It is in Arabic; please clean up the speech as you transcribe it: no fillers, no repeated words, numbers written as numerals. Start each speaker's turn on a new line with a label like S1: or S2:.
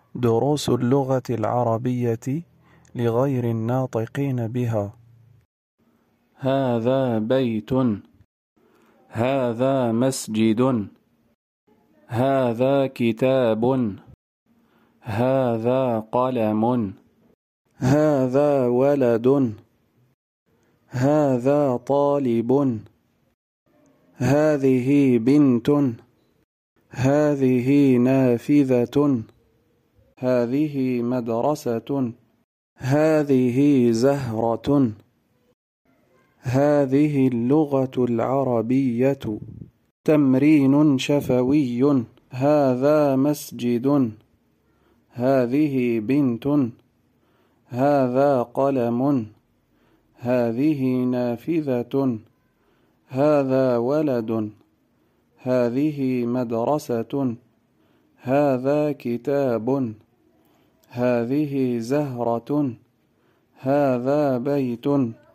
S1: دروس اللغة العربية لغير الناطقين بها. هذا بيت، هذا مسجد، هذا كتاب، هذا قلم، هذا ولد، هذا طالب، هذه بنت، هذه نافذة، هذه مدرسة، هذه زهرة. هذه اللغة العربية. تمرين شفوي. هذا مسجد، هذه بنت، هذا قلم، هذه نافذة، هذا ولد، هذه مدرسة، هذا كتاب، هذه زهرة، هذا بيت.